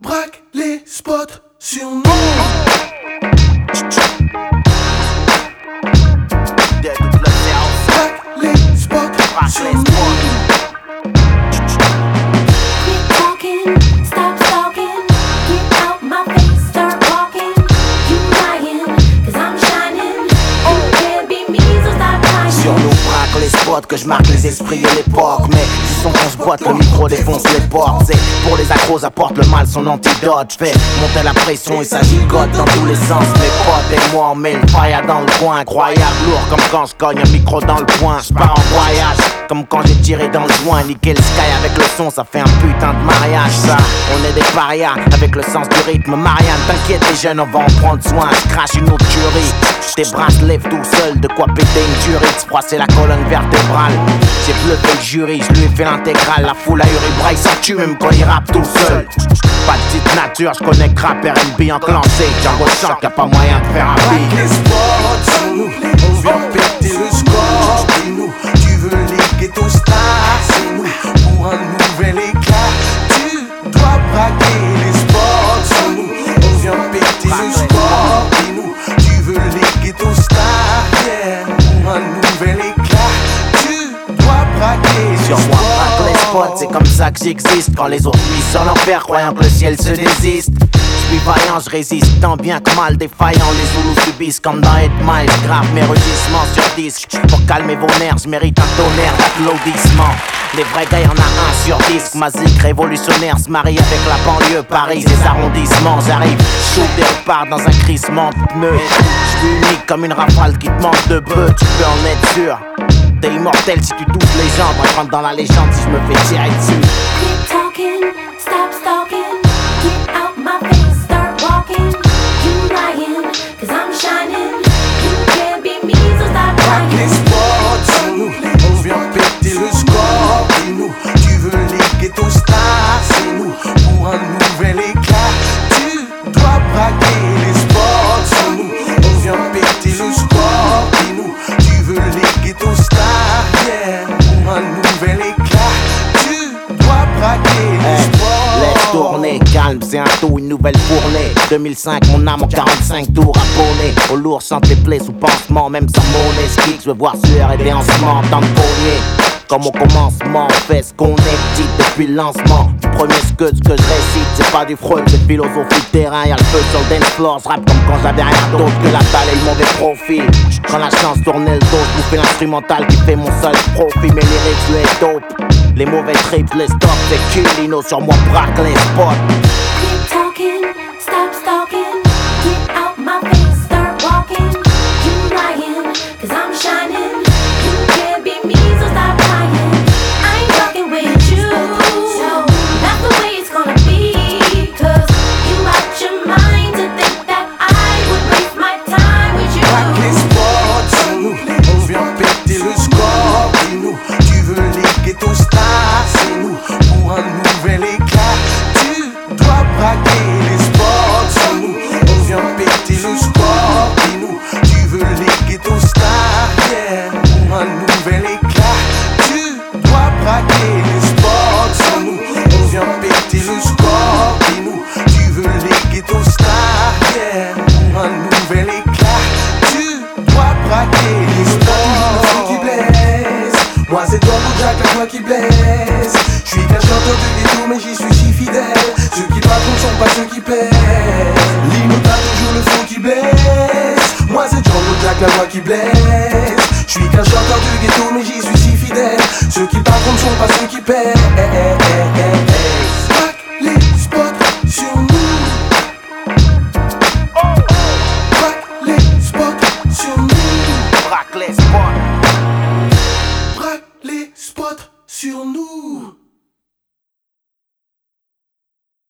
braque les spots sur nous. Braque les spots sur nous. Les spots que je marque les esprits et l'époque. Mais du son qu'on se boite, le micro défonce les portes. C'est pour les accros apporte le mal son antidote. J'fais monter la pression et ça gigote dans tous les sens. Mes potes et moi on met le fire dans le coin. Incroyable, lourd comme quand je cogne un micro dans le poing. J'pars en voyage comme quand j'ai tiré dans le joint. Niquer le sky avec le son, ça fait un putain de mariage ça. On est des parias avec le sens du rythme. Marianne, t'inquiète les jeunes, on va en prendre soin. J'crache une autre tuerie. Tes bras se lèvent tout seul, de quoi péter une tuerie. Froisser la colonne vertébrale. J'ai bluffé le jury, je lui ai fait l'intégrale. La foule a huré, Bray ça tue même quand il rappe tout seul. Pas de petite nature, je connais rap R&B enclenché. Django chante, y'a pas moyen de faire un beat. Les spots sur nous, on vient péter le score. Dis-nous, tu veux les ghetto stars, c'est nous. Pour un nouvel éclat, tu dois braquer les spots sur nous. On vient péter le score. Dis-nous, tu veux les ghetto stars, yeah. Pour un nouvel éclat, tu dois braquer les sur moi, braque les spots, c'est comme ça que j'existe. Quand les autres vivent sur l'enfer, croyant que le ciel se désiste. Je suis vaillant, je résiste tant bien que mal défaillant. Les Zoulous subissent comme dans 8 Miles. Grave mes rugissements sur disque. Pour calmer vos nerfs, je mérite un tonnerre d'applaudissements. Les vrais gars, y'en a un sur disque. Mazik révolutionnaire se marie avec la banlieue, Paris, les arrondissements. J'arrive, shoot et repars dans un crissement de pneus. Je suis unique comme une rafale qui te manque de bœuf. Tu peux en être sûr. T'es immortel si tu touches les jambes. Je rentre dans la légende si je me fais tirer dessus. Quit talking, stop stalking. Get out my face, start walking. You lying, cause I'm shining. You can't be me, so stop braque les lying. spots sur nous, on vient péter le score. Dis-nous, tu veux les ghetto stars, c'est nous. Pour un nouvel éclat, tu dois braquer les spots sur nous. On vient péter le score. Dis-nous, tu veux les ghetto stars, yeah. Pour un nouvel éclat, tu dois braquer les spots. Laisse tourner, calme, c'est un tout, une nouvelle fournée. 2005, mon âme en 45 tours à bonnet. Au lourd, chante les plaies sous pansement, même sans monnaie. Skick, je veux voir sueur et déhancement, tant de pogné. Comme au commencement, on fait ce qu'on est petit depuis le lancement. Du premier scud, ce que je récite, c'est pas du freud, c'est philosophie de terrain. Y'a le feu sur le dance floor, j'rappe comme quand j'avais rien d'autre que la balle et le mauvais profil. Quand la chance tournait le dos, j'bouffais l'instrumental qui fait mon seul profit. Mes lyrics, je les dope. Les mauvais trips, les stops, c'est Culino sur moi, braque les spots. Quit talking, stop stalking. Get out my face, start walking. You lying, cause I'm shining. You can't be me, so stop lying. I ain't fucking with you. No, that's the way it's gonna be. Cause you out your mind to think that I would waste my time with you. Braque les spots sur nous, on vient péter le score. Dis-nous, tu veux les ghetto stars, c'est nous. Pour un nouvel éclat, tu dois braquer les spots sur nous. On vient péter le score. Dis-nous, tu veux les ghetto stars, yeah. Pour un nouvel éclat, tu dois braquer les spots sur nous. On vient péter le score. Dis-nous, tu veux les ghetto stars, yeah. Pour un nouvel éclat, tu dois braquer les spots qui blesse. Moi c'est toi mon Jack, la voix qui blesse. J'suis qu'un chanteur de ghetto mais j'y suis si fidèle. Ceux qui racontent sont pas ceux qui pèsent. Lino t'as toujours le fond qui blesse. Moi c'est Django Jack, la voix qui blesse. J'suis qu'un chanteur de ghetto mais j'y suis si fidèle. Ceux qui racontent sont pas ceux qui pèsent.